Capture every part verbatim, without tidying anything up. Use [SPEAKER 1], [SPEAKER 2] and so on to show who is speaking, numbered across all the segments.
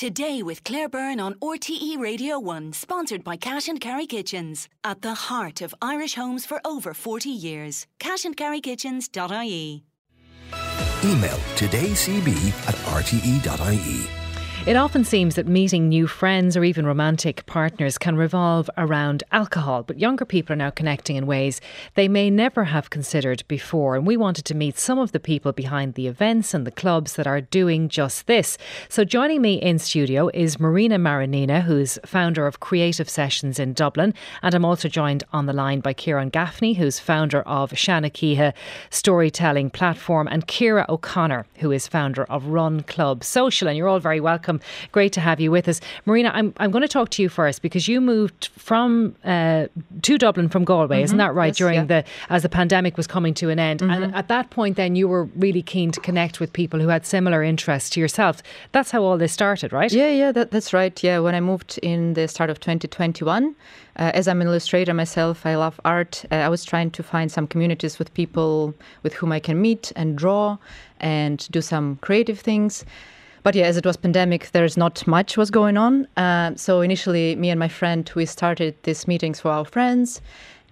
[SPEAKER 1] Today with Claire Byrne on R T E Radio one, sponsored by Cash and Carry Kitchens. At the heart of Irish homes for over forty years. cash and carry kitchens dot I E.
[SPEAKER 2] Email todaycb at r t e dot i e.
[SPEAKER 3] It often seems that meeting new friends or even romantic partners can revolve around alcohol, but younger people are now connecting in ways they may never have considered before. And we wanted to meet some of the people behind the events and the clubs that are doing just this. So joining me in studio is Marina Marinina, who's founder of Creative Sessions in Dublin. And I'm also joined on the line by Kieran Gaffney, who's founder of Shanachie storytelling platform, and Ciara O'Connor, who is founder of Run Club Social. And you're all very welcome. Great to have you with us. Marina, I'm I'm going to talk to you first because you moved from uh, to Dublin from Galway, mm-hmm. isn't that right? Yes, During yeah. the as the pandemic was coming to an end. Mm-hmm. And at that point then you were really keen to connect with people who had similar interests to yourself. That's how all this started, right?
[SPEAKER 4] Yeah, yeah, that, that's right. Yeah, when I moved in the start of twenty twenty-one, uh, as I'm an illustrator myself, I love art. Uh, I was trying to find some communities with people with whom I can meet and draw and do some creative things. But yeah, as it was pandemic, there's not much was going on. Uh, so initially, me and my friend, we started these meetings for our friends,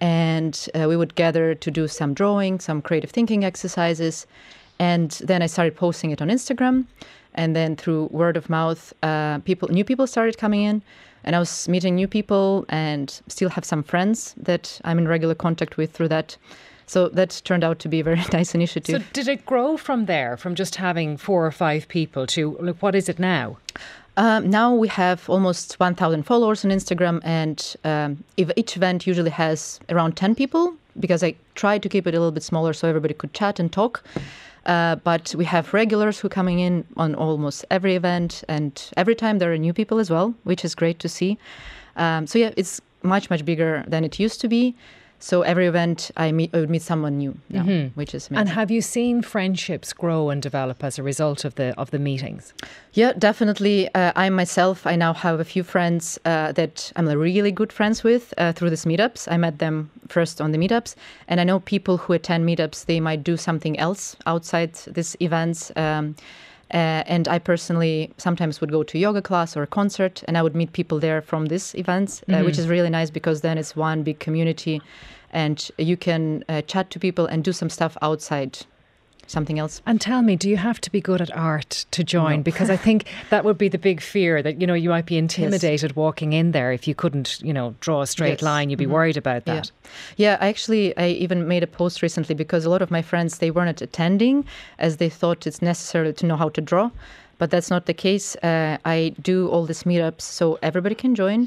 [SPEAKER 4] and uh, we would gather to do some drawing, some creative thinking exercises. And then I started posting it on Instagram. And then through word of mouth, uh, people, new people started coming in. And I was meeting new people and still have some friends that I'm in regular contact with through that. So that turned out to be a very nice initiative.
[SPEAKER 3] So did it grow from there, from just having four or five people to, like, what is it now?
[SPEAKER 4] Um, now we have almost one thousand followers on Instagram, and um, if each event usually has around ten people, because I tried to keep it a little bit smaller so everybody could chat and talk. Uh, but we have regulars who are coming in on almost every event, and every time there are new people as well, which is great to see. Um, so yeah, it's much, much bigger than it used to be. So every event I meet, I would meet someone new now, mm-hmm. which is amazing.
[SPEAKER 3] And have you seen friendships grow and develop as a result of the of the meetings?
[SPEAKER 4] Yeah, definitely. Uh, I myself, I now have a few friends uh, that I'm really good friends with uh, through these meetups. I met them first on the meetups, and I know people who attend meetups, they might do something else outside these events. Um, Uh, and I personally sometimes would go to yoga class or a concert, and I would meet people there from these events, mm-hmm. uh, which is really nice because then it's one big community and you can uh, chat to people and do some stuff outside, something else.
[SPEAKER 3] And tell me, do you have to be good at art to join?
[SPEAKER 4] No.
[SPEAKER 3] Because I think that would be the big fear, that, you know, you might be intimidated
[SPEAKER 4] yes.
[SPEAKER 3] walking in there if you couldn't, you know, draw a straight
[SPEAKER 4] yes.
[SPEAKER 3] line. You'd be
[SPEAKER 4] mm-hmm.
[SPEAKER 3] worried about that.
[SPEAKER 4] Yeah. yeah, actually, I even made a post recently because a lot of my friends, they weren't attending as they thought it's necessary to know how to draw. But that's not the case. Uh, I do all these meetups so everybody can join.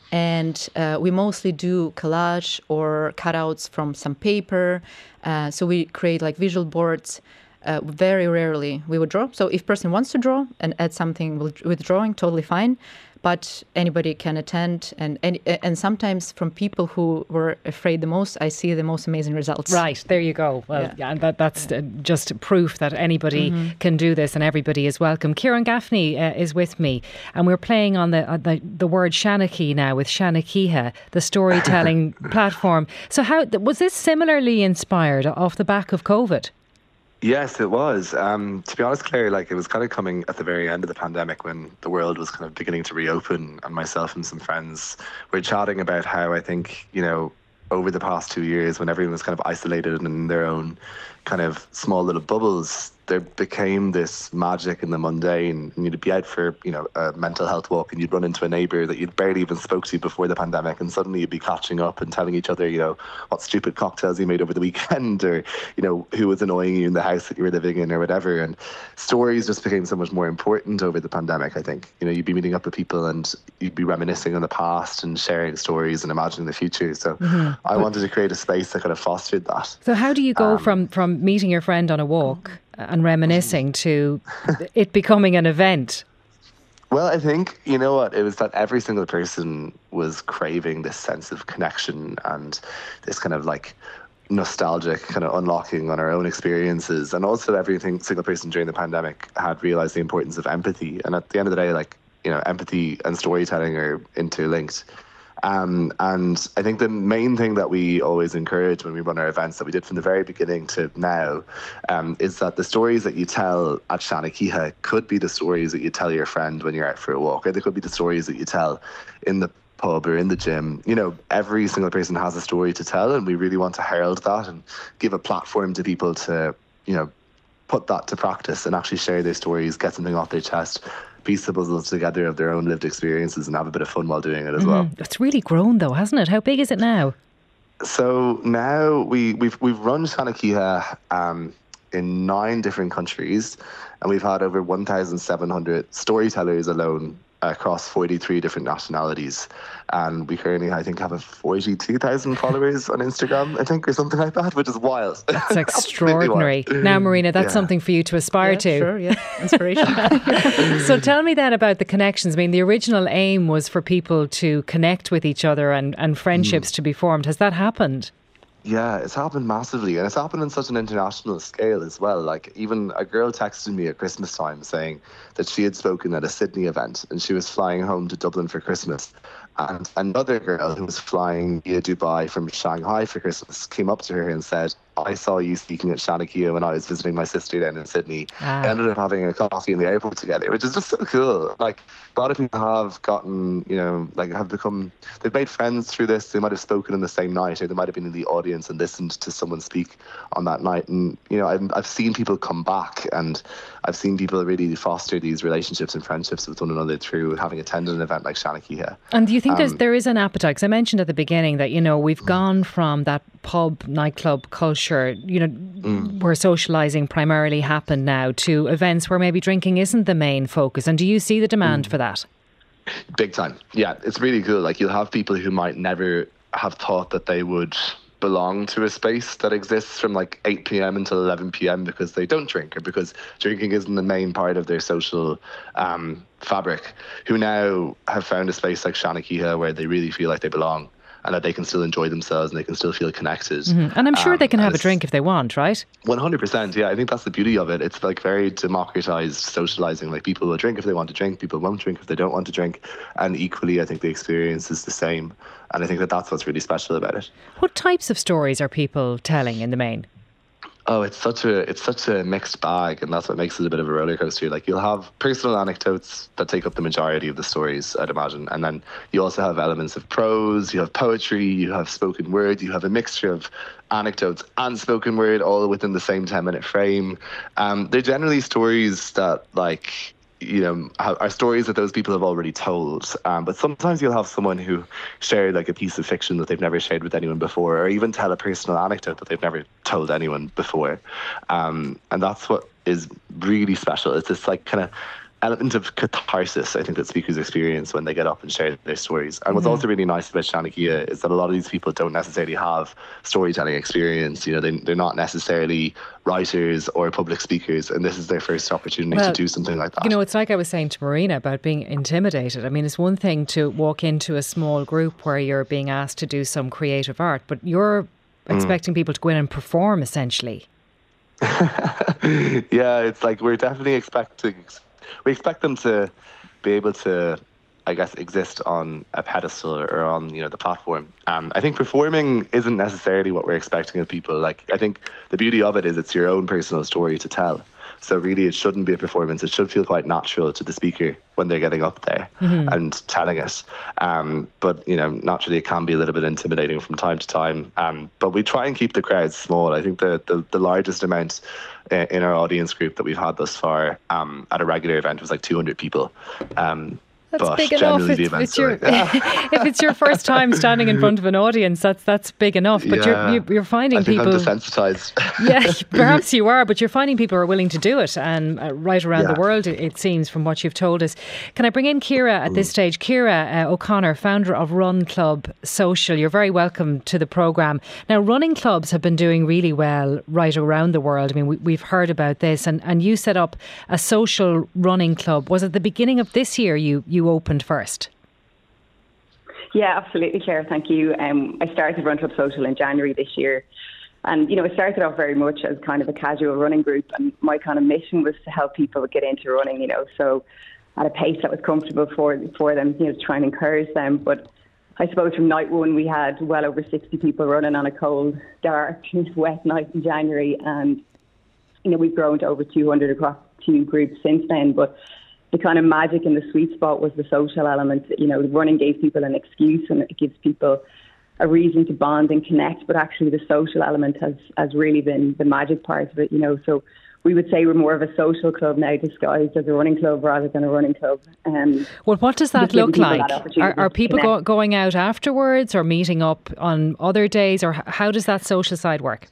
[SPEAKER 4] And uh, we mostly do collage or cutouts from some paper. Uh, so we create like visual boards. Uh, very rarely we would draw. So if person wants to draw and add something with drawing, totally fine. But anybody can attend. And, and and sometimes from people who were afraid the most, I see the most amazing results.
[SPEAKER 3] Right, there you go. Well, yeah, yeah that, that's yeah. just proof that anybody mm-hmm. can do this and everybody is welcome. Ciaran Gaffney uh, is with me, and we're playing on the, uh, the the word Shanachie now with Shanachie, the storytelling platform. So how was this similarly inspired off the back of COVID?
[SPEAKER 5] Yes, it was. Um, to be honest, Claire, like it was kind of coming at the very end of the pandemic when the world was kind of beginning to reopen, and myself and some friends were chatting about how I think, you know, over the past two years when everyone was kind of isolated in their own kind of small little bubbles, there became this magic in the mundane. And you'd be out for, you know, a mental health walk and you'd run into a neighbour that you'd barely even spoke to before the pandemic, and suddenly you'd be catching up and telling each other, you know, what stupid cocktails you made over the weekend, or, you know, who was annoying you in the house that you were living in or whatever. And stories just became so much more important over the pandemic, I think. You know, you'd be meeting up with people and you'd be reminiscing on the past and sharing stories and imagining the future. So mm-hmm. I wanted to create a space that kind of fostered that.
[SPEAKER 3] So how do you go um, from, from meeting your friend on a walk and reminiscing to it becoming an event?
[SPEAKER 5] Well, I think, you know what, it was that every single person was craving this sense of connection and this kind of like nostalgic kind of unlocking on our own experiences. And also every single person during the pandemic had realised the importance of empathy. And at the end of the day, like, you know, empathy and storytelling are interlinked. Um, and I think the main thing that we always encourage when we run our events, that we did from the very beginning to now, um, is that the stories that you tell at Shanachie could be the stories that you tell your friend when you're out for a walk, or they could be the stories that you tell in the pub or in the gym. You know, every single person has a story to tell, and we really want to herald that and give a platform to people to, you know, put that to practice and actually share their stories, get something off their chest, piece the puzzles together of their own lived experiences, and have a bit of fun while doing it as mm-hmm. well.
[SPEAKER 3] It's really grown though, hasn't it? How big is it now?
[SPEAKER 5] So now we, we've we've run Shanachie um, in nine different countries, and we've had over one thousand seven hundred storytellers alone across forty-three different nationalities. And we currently, I think, have a forty-two thousand followers on Instagram, I think, or something like that, which is wild.
[SPEAKER 3] That's extraordinary. Now, Marina, that's yeah. something for you to aspire
[SPEAKER 4] yeah,
[SPEAKER 3] to.
[SPEAKER 4] Sure, yeah. Inspiration.
[SPEAKER 3] So tell me then about the connections. I mean, the original aim was for people to connect with each other and, and friendships mm. to be formed. Has that happened?
[SPEAKER 5] Yeah, it's happened massively, and it's happened on such an international scale as well. Like, even a girl texted me at Christmas time saying that she had spoken at a Sydney event and she was flying home to Dublin for Christmas. And another girl who was flying via Dubai from Shanghai for Christmas came up to her and said, I saw you speaking at Shanachie when I was visiting my sister down in Sydney. Ah. I ended up having a coffee in the airport together, which is just so cool. Like, a lot of people have gotten, you know, like have become, they've made friends through this. They might have spoken on the same night, or they might have been in the audience and listened to someone speak on that night. And, you know, I've, I've seen people come back, and I've seen people really foster these relationships and friendships with one another through having attended an event like Shanachie here.
[SPEAKER 3] And do you think um, there's, there is an appetite? Because I mentioned at the beginning that, you know, we've mm. gone from that pub, nightclub culture, you know, mm. where socialising primarily happened now, to events where maybe drinking isn't the main focus. And do you see the demand mm. for that?
[SPEAKER 5] Big time. Yeah, it's really cool. Like, you'll have people who might never have thought that they would belong to a space that exists from like eight p.m. until eleven p.m. because they don't drink, or because drinking isn't the main part of their social um, fabric, who now have found a space like Shanachie where they really feel like they belong, and that they can still enjoy themselves and they can still feel connected.
[SPEAKER 3] Mm-hmm. And I'm sure
[SPEAKER 5] um,
[SPEAKER 3] they can have a drink if they want, right?
[SPEAKER 5] one hundred percent, yeah. I think that's the beauty of it. It's like very democratized socializing. Like, people will drink if they want to drink, people won't drink if they don't want to drink. And equally, I think the experience is the same. And I think that that's what's really special about it.
[SPEAKER 3] What types of stories are people telling in the main?
[SPEAKER 5] Oh, it's such a it's such a mixed bag, and that's what makes it a bit of a roller coaster. Like, you'll have personal anecdotes that take up the majority of the stories, I'd imagine, and then you also have elements of prose, you have poetry, you have spoken word, you have a mixture of anecdotes and spoken word, all within the same ten minute frame. Um, they're generally stories that, like, you know, are stories that those people have already told. Um, but sometimes you'll have someone who shared like a piece of fiction that they've never shared with anyone before, or even tell a personal anecdote that they've never told anyone before. Um, and that's what is really special. It's this like kind of element of catharsis, I think, that speakers experience when they get up and share their stories. And what's mm-hmm. also really nice about Shanachie is that a lot of these people don't necessarily have storytelling experience. You know, they, they're not necessarily writers or public speakers, and this is their first opportunity well, to do something like that.
[SPEAKER 3] You know, it's like I was saying to Marina about being intimidated. I mean, it's one thing to walk into a small group where you're being asked to do some creative art, but you're expecting mm. people to go in and perform, essentially.
[SPEAKER 5] Yeah, it's like we're definitely expecting... We expect them to be able to, I guess, exist on a pedestal or on, you know, the platform. Um, I think performing isn't necessarily what we're expecting of people. Like, I think the beauty of it is it's your own personal story to tell. So really, it shouldn't be a performance. It should feel quite natural to the speaker when they're getting up there mm-hmm. and telling it. Um, but, you know, naturally, it can be a little bit intimidating from time to time. Um, but we try and keep the crowds small. I think the, the, the largest amount uh, in our audience group that we've had thus far um, at a regular event was like two hundred people. Um,
[SPEAKER 3] That's
[SPEAKER 5] but
[SPEAKER 3] big enough. If it's, your, if it's your first time standing in front of an audience, that's that's big enough. But
[SPEAKER 5] yeah.
[SPEAKER 3] you're you're finding
[SPEAKER 5] I think
[SPEAKER 3] people.
[SPEAKER 5] I'm desensitized.
[SPEAKER 3] Yeah, perhaps you are, but you're finding people are willing to do it, and uh, right around
[SPEAKER 5] yeah.
[SPEAKER 3] the world, it, it seems, from what you've told us. Can I bring in Ciara at this stage? Ciara uh, O'Connor, founder of Run Club Social. You're very welcome to the programme. Now, running clubs have been doing really well right around the world. I mean, we, we've heard about this, and, and you set up a social running club. Was it the beginning of this year you you opened first?
[SPEAKER 6] Yeah, absolutely, Claire. Thank you. Um, I started Run Club Social in January this year. And, you know, it started off very much as kind of a casual running group. And my kind of mission was to help people get into running, you know, so at a pace that was comfortable for for them, you know, to try and encourage them. But I suppose from night one we had well over sixty people running on a cold, dark, wet night in January, and you know we've grown to over two hundred across two groups since then. But the kind of magic and the sweet spot was the social element. You know, running gave people an excuse, and it gives people a reason to bond and connect. But actually, the social element has has really been the magic part of it. You know, so we would say we're more of a social club now, disguised as a running club rather than a running club. Um,
[SPEAKER 3] well, what does that look like? Are, are people go, going out afterwards or meeting up on other days, or how does that social side work?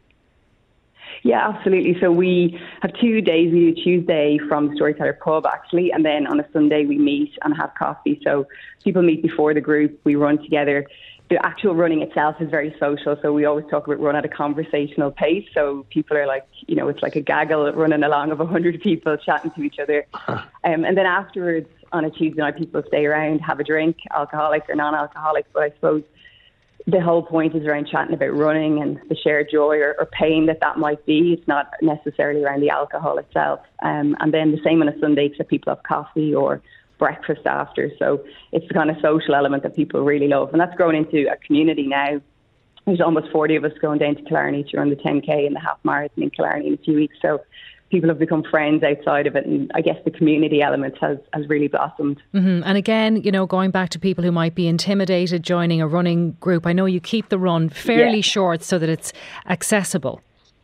[SPEAKER 6] Yeah, absolutely. So we have two days. We do Tuesday from Storyteller Pub, actually, and then on a Sunday we meet and have coffee. So people meet before the group, we run together. The actual running itself is very social, so we always talk about run at a conversational pace. So people are like, you know, it's like a gaggle running along of a hundred people chatting to each other. um, and then afterwards, on a Tuesday night, people stay around, have a drink, alcoholic or non-alcoholic. But I suppose the whole point is around chatting about running and the shared joy or, or pain that that might be. It's not necessarily around the alcohol itself. Um, and then the same on a Sunday, except people have coffee or breakfast after. So it's the kind of social element that people really love. And that's grown into a community now. There's almost forty of us going down to Killarney to run the ten K and the half marathon in Killarney in a few weeks. So people have become friends outside of it. And I guess the community element has, has really blossomed.
[SPEAKER 3] Mm-hmm. And again, you know, going back to people who might be intimidated joining a running group, I know you keep the run fairly yeah. short so that it's accessible.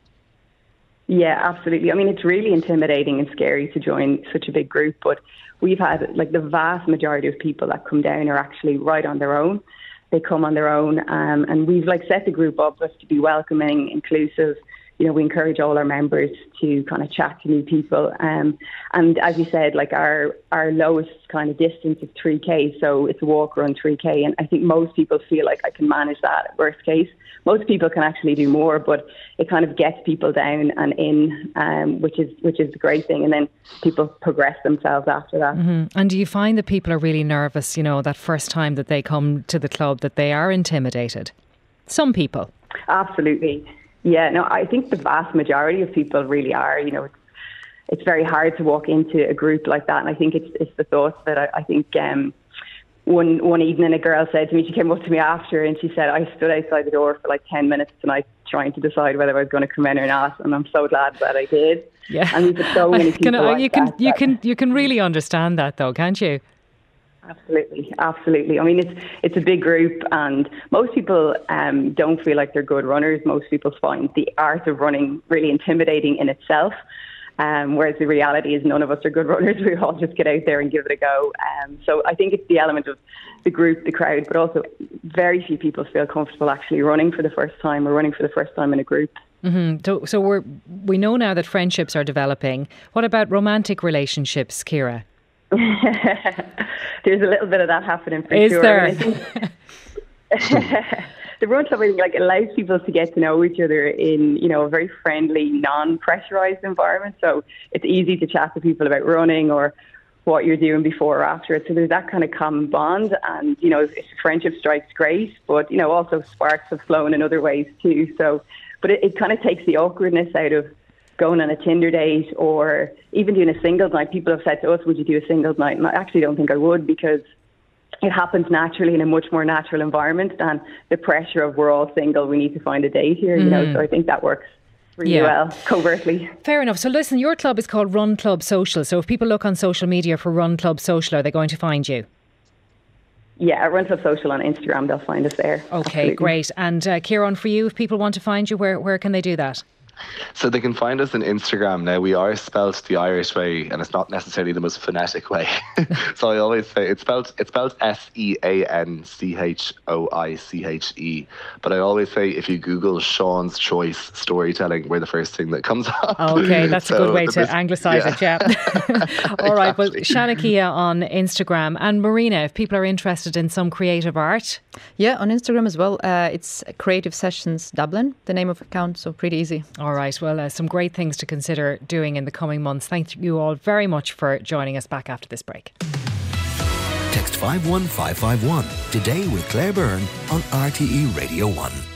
[SPEAKER 6] Yeah, absolutely. I mean, it's really intimidating and scary to join such a big group, but we've had, like, the vast majority of people that come down are actually right on their own. They come on their own, um, and we've, like, set the group up to be welcoming, inclusive. You know, we encourage all our members to kind of chat to new people. Um, and as you said, like, our, our lowest kind of distance is three K, so it's a walk, run, three K. And I think most people feel like I can manage that at worst case. Most people can actually do more, but it kind of gets people down and in, um, which is which is the great thing. And then people progress themselves after that.
[SPEAKER 3] Mm-hmm. And do you find that people are really nervous, you know, that first time that they come to the club, that they are intimidated? Some people.
[SPEAKER 6] Absolutely. Yeah, no, I think the vast majority of people really are. You know, it's, it's very hard to walk into a group like that. And I think it's it's the thought that I, I think... Um, One one evening, a girl said to me, she came up to me after and she said, I stood outside the door for like ten minutes tonight trying to decide whether I was going to come in or not. And I'm so glad that I did.
[SPEAKER 3] Yeah.
[SPEAKER 6] And we've got so many people
[SPEAKER 3] can,
[SPEAKER 6] like
[SPEAKER 3] you can,
[SPEAKER 6] that,
[SPEAKER 3] you
[SPEAKER 6] that
[SPEAKER 3] can, you can really understand that though, can't you?
[SPEAKER 6] Absolutely, absolutely. I mean, it's it's a big group, and most people um, don't feel like they're good runners. Most people find the art of running really intimidating in itself. Um, whereas the reality is none of us are good runners. We all just get out there and give it a go. Um, so I think it's the element of the group, the crowd, but also very few people feel comfortable actually running for the first time or running for the first time in a group.
[SPEAKER 3] Mm-hmm. So, so we're, we know now that friendships are developing. What about romantic relationships, Ciara?
[SPEAKER 6] There's a little bit of that happening for
[SPEAKER 3] is
[SPEAKER 6] sure.
[SPEAKER 3] Is
[SPEAKER 6] there? The run club, I think, like, allows people to get to know each other in, you know, a very friendly, non-pressurized environment. So it's easy to chat to people about running or what you're doing before or after it. So there's that kind of common bond, and, you know, if friendship strikes, great, but, you know, also sparks have flown in other ways too. So, but it, it kind of takes the awkwardness out of going on a Tinder date or even doing a singles night. People have said to us, would you do a singles night? And I actually don't think I would, because it happens naturally in a much more natural environment than the pressure of we're all single, we need to find a date here, you mm. know. So I think that works really yeah. well, covertly.
[SPEAKER 3] Fair enough. So listen, your club is called Run Club Social. So if people look on social media for Run Club Social, are they going to find you?
[SPEAKER 6] Yeah, at Run Club Social on Instagram, they'll find us there.
[SPEAKER 3] Okay,
[SPEAKER 6] Absolutely.
[SPEAKER 3] Great. And uh, Ciaran, for you, if people want to find you, where, where can they do that?
[SPEAKER 5] So they can find us on Instagram. Now, we are spelt the Irish way, and it's not necessarily the most phonetic way. So I always say it's spelt it's spelt S E A N C H O I C H E. But I always say if you Google Sean's Choice storytelling, we're the first thing that comes up.
[SPEAKER 3] Okay, that's so a good way to
[SPEAKER 5] mis-
[SPEAKER 3] anglicise yeah. it, yeah. All right, well,
[SPEAKER 5] exactly.
[SPEAKER 3] Shanakia on Instagram. And Marina, if people are interested in some creative art.
[SPEAKER 4] Yeah, on Instagram as well. Uh, it's Creative Sessions Dublin, the name of the account, so pretty easy.
[SPEAKER 3] All right, well, uh, some great things to consider doing in the coming months. Thank you all very much for joining us. Back after this break.
[SPEAKER 2] Text five one five five one today with Claire Byrne on R T E Radio one.